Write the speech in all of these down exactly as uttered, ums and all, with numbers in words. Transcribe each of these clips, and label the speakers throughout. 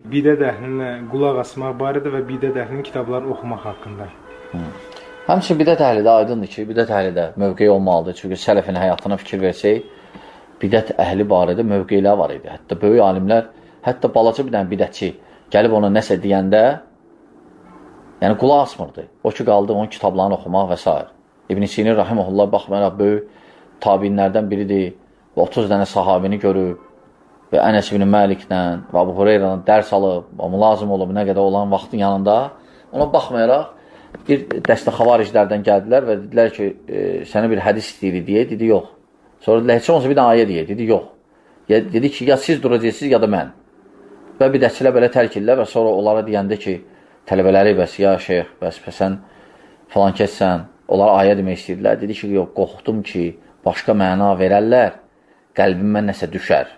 Speaker 1: bidət əhlinə qulaq asmaq barədə və bidət əhlinin kitabları oxumaq haqqında.
Speaker 2: Hı. Həmçinin bidət əhli də aydındır ki, bidət əhli də mövqeyi olmalıdır. Çünki sələfin həyatına fikir versək, bidət əhli barədə mövqeylər var idi. Hətta böyük alimlər, hətta balaca bir dənə bidətçi gəlib ona nəsə deyəndə, yəni qulaq asmırdı. O ki, qaldı onun kitablarını oxumaq və s. İbn Sinin rahimehullah baxmayaraq böyük tabinlərdən biridir və otuz dənə sahabini görüb və Ənəs ibn Məliklə və Əbu Hüreyrədən dərs alıb, amma lazım olub nə qədər olan vaxtın yanında, ona baxmayaraq bir dəstə xavariclərdən gəldilər və dedilər ki, e, sənə bir hədis istəyirik deyə, dedi, yox. Sonra dedilər, heç olmasa bir dənə ayə deyə, dedi, yox. Ya, dedi ki, ya siz duracaqsınız, ya da mən. Və bidətçilər belə tərk edirlər və sonra onlara deyəndə ki, tələbələri bəs, ya şeyx, bəs, bəs sən falan keçsən, onlara ayə demək istəyirlər. Dedi ki, yox, qorxdum ki, başqa məna verərlər, qəlbimə nəsə düşər.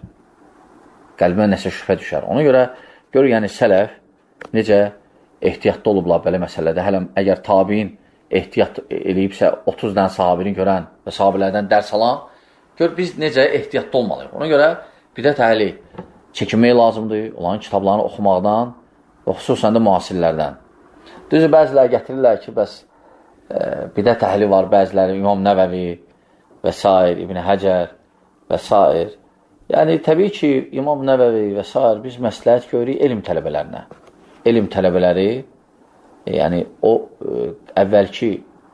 Speaker 2: Qəlbimə nəsə şübhə düşər. Ona görə, gör, yəni sələf necə ehtiyatda olublar belə məsələdə. Hələm, əgər tabiin ehtiyat eləyibsə, otuz dənə sahabini görən və sahabilərdən dərs alan, gör, biz necə ehtiyatda olmalıyıq. Ona görə bidət əhli çəkinmək lazımdır, onların kitablarını oxumaqdan və xüsusən də müasirlərdən. Düzü, bəziləri gətirirlər ki, bəs e, bidət əhli var, bəziləri İmam Nəvəvi və s. İbn Həcər və s. Yəni, təbii ki, İmam Nəvəvi və s. biz məsləhət görürük elm tələbələrinə. Elm tələbələri, yəni o ə, əvvəlki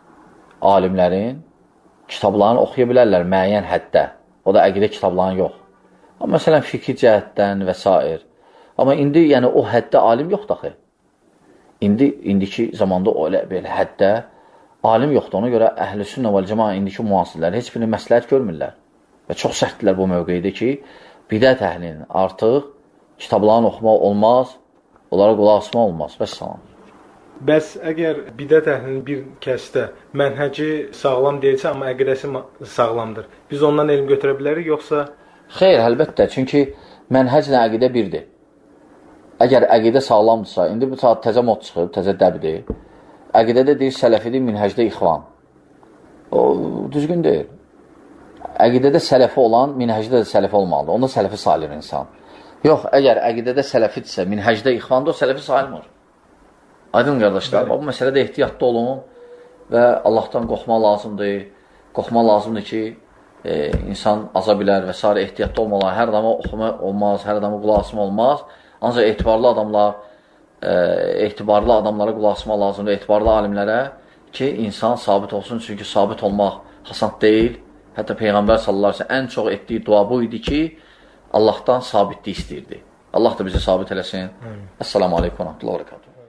Speaker 2: alimlərin kitablarını oxuya bilərlər müəyyən həddə. O da əqidə kitablarını yox. Amma məsələn, fikri cəhətdən və s. Amma indi yəni o həddə alim yoxdur axı. İndi, indiki zamanda o belə həddə alim yoxdur. Ona görə əhl-i sünnə vəl cəmaə indiki müasirlər heç birini məsləhət görmürlər. Və çox sərtdirlər bu mövqeydə ki, bidət əhlinin artıq kitablarını oxumaq olmaz, onlara qulaq asmaq olmaz. Bəs salam.
Speaker 1: Bəs əgər bidət əhlinin bir kəsdə mənhəci sağlam deyilsə, amma əqidəsi sağlamdır, biz ondan elm götürə bilərik, yoxsa?
Speaker 2: Xeyr, əlbəttə. Çünki mənhəclə əqidə birdir. Əgər əqidə sağlamdırsa, indi bu saat təzə mod çıxıb, təzə dəbdir. Əqidədə deyir, sələfidir, minhəcdə ixvan. O, düzgün deyil. Əqidədə sələfi olan, minhəcdə də sələfi olmalıdır. Onda sələfi salir insan. Yox, əgər əqidədə sələfidirsə, minhəcdə ixvanda o sələfi sayılmır. Aydın qardaşlar, bu məsələdə ehtiyatda olun və Allahdan qorxmaq lazımdır. Qorxmaq lazımdır ki, e, insan aza bilər və s. ehtiyatda olmalı. Hər adama oxuma olmaz, hər adama qulaq asma olmaz. Ancaq etibarlı adamlar, e, etibarlı adamlara qulaq asma lazımdır, etibarlı alimlərə ki, insan sabit olsun. Çünki sabit olmaq hasant deyil. Hətta Peyğəmbər sallallahu əleyhi və səlləm ən çox etdiyi dua bu idi ki, Allahdan sabitlik istəyirdi. Allah da bizi sabit eləsin. Əssalamu aleykum və rəhmətullahi və bərəkatuhu.